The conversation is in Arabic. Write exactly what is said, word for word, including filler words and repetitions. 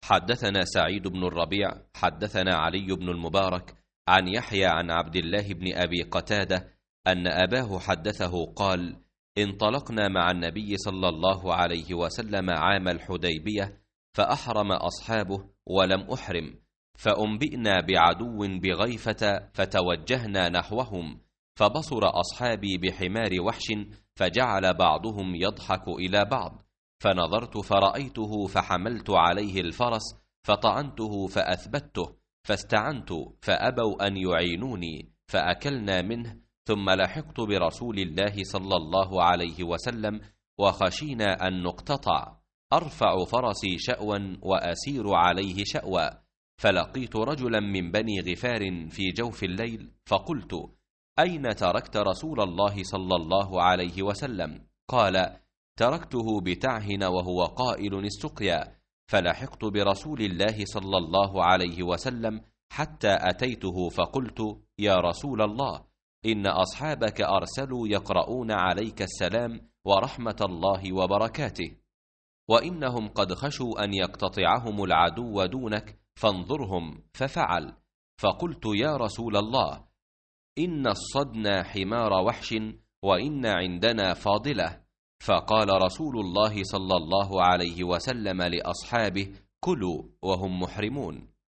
حدثنا سعيد بن الربيع حدثنا علي بن المبارك عن يحيى عن عبد الله بن أبي قتادة أن أباه حدثه قال: انطلقنا مع النبي صلى الله عليه وسلم عام الحديبية، فأحرم أصحابه ولم أحرم، فأنبئنا بعدو بغيفة فتوجهنا نحوهم، فبصر أصحابي بحمار وحش، فجعل بعضهم يضحك إلى بعض، فنظرت فرأيته فحملت عليه الفرس فطعنته فأثبته، فاستعنت فأبوا أن يعينوني فأكلنا منه، ثم لحقت برسول الله صلى الله عليه وسلم وخشينا أن نقتطع، أرفع فرسي شأوا وأسير عليه شأوا، فلقيت رجلا من بني غفار في جوف الليل، فقلت: أين تركت رسول الله صلى الله عليه وسلم؟ قال: تركته بتعهن وهو قائل السقيا، فلحقت برسول الله صلى الله عليه وسلم حتى أتيته، فقلت: يا رسول الله، إن أصحابك أرسلوا يقرؤون عليك السلام ورحمة الله وبركاته، وإنهم قد خشوا أن يقتطعهم العدو دونك، فانظرهم. ففعل. فقلت: يا رسول الله، إن الصدنا حمار وحش وإن عندنا فاضلة. فقال رسول الله صلى الله عليه وسلم لأصحابه: كلوا وهم محرمون.